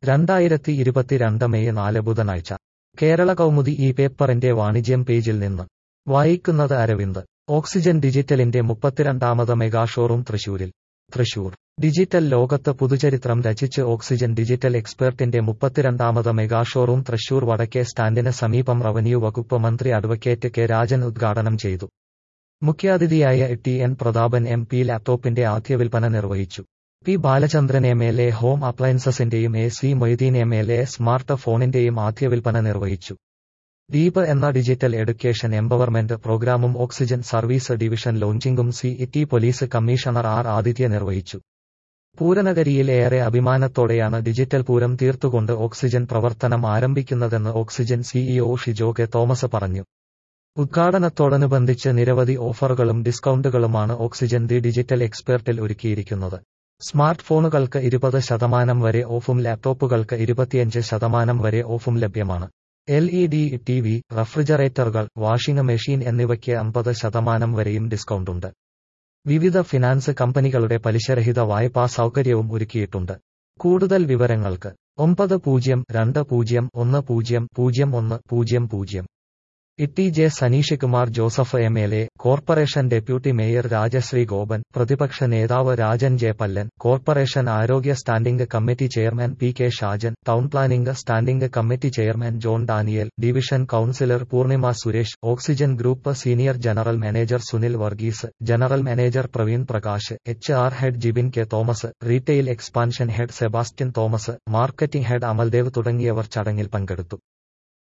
2022 May 4 ബുധനാഴ്ച കേരള കൗമുദി ഈ പേപ്പറിന്റെ വാണിജ്യം പേജിൽ നിന്ന് വായിക്കുന്നത് അരവിന്ദ്. ഓക്സിജൻ ഡിജിറ്റലിന്റെ 32ാമത് മെഗാ ഷോറൂം തൃശൂരിൽ. തൃശൂർ ഡിജിറ്റൽ ലോകത്ത് പുതുചരിത്രം രചിച്ച് ഓക്സിജൻ ഡിജിറ്റൽ എക്സ്പെർട്ടിന്റെ 32ാമത് മെഗാ ഷോറൂം തൃശൂർ വടക്കേ സ്റ്റാൻഡിന് സമീപം റവന്യൂ വകുപ്പ് മന്ത്രി അഡ്വക്കേറ്റ് കെ രാജൻ ഉദ്ഘാടനം ചെയ്തു. മുഖ്യാതിഥിയായ ടി.എൻ. പ്രതാപൻ എം.പി. ലാപ്ടോപ്പിന്റെ ആദ്യ വിൽപ്പന നിർവഹിച്ചു. പി. ബാലചന്ദ്രൻ എം.എൽ.എ. ഹോം അപ്ലയൻസസിന്റെയും എ.സി. മൊയ്തീൻ എം.എൽ.എ. സ്മാർട്ട് ഫോണിന്റെയും ആദ്യ വിൽപ്പന നിർവഹിച്ചു. ദീപ് എന്ന ഡിജിറ്റൽ എഡ്യൂക്കേഷൻ എംപവർമെന്റ് പ്രോഗ്രാമും ഓക്സിജൻ സർവീസ് ഡിവിഷൻ ലോഞ്ചിംഗും city police commissioner R. Aditya നിർവഹിച്ചു. പൂരനഗരിയിൽ ഏറെ അഭിമാനത്തോടെയാണ് ഡിജിറ്റൽ പൂരം തീർത്തുകൊണ്ട് ഓക്സിജൻ പ്രവർത്തനം ആരംഭിക്കുന്നതെന്ന് Oxygen CEO Shijo K Thomas പറഞ്ഞു. ഉദ്ഘാടനത്തോടനുബന്ധിച്ച് നിരവധി ഓഫറുകളും ഡിസ്കൗണ്ടുകളുമാണ് ഓക്സിജൻ ദി ഡിജിറ്റൽ എക്സ്പെർട്ടിൽ ഒരുക്കിയിരിക്കുന്നത്. സ്മാർട്ട് ഫോണുകൾക്ക് 20% വരെ ഓഫും ലാപ്ടോപ്പുകൾക്ക് 25% വരെ ഓഫും ലഭ്യമാണ്. LED ടി.വി, റഫ്രിജറേറ്ററുകൾ, വാഷിംഗ് മെഷീൻ എന്നിവയ്ക്ക് 50% വരെയും ഡിസ്കൗണ്ടുണ്ട്. വിവിധ ഫിനാൻസ് കമ്പനികളുടെ പലിശരഹിത വായ്പാ സൗകര്യവും ഒരുക്കിയിട്ടുണ്ട്. കൂടുതൽ വിവരങ്ങൾക്ക് 9020101000. T. J. Saneesh Kumar Joseph MLA, corporation deputy mayor Rajashree Gopan, പ്രതിപക്ഷ നേതാവ് രാജൻ ജെ. പല്ലൻ, കോർപ്പറേഷൻ ആരോഗ്യ standing committee chairman P. K. Shajan, town planning standing committee chairman John Daniel, division councillor Poornima Suresh, Oxygen group senior general manager Sunil Varghese, general manager Praveen Prakash, HR head Jibin K. Thomas, retail expansion head Sebastian Thomas, marketing head Amaldev തുടങ്ങിയവർ ചടങ്ങിൽ പങ്കെടുത്തു.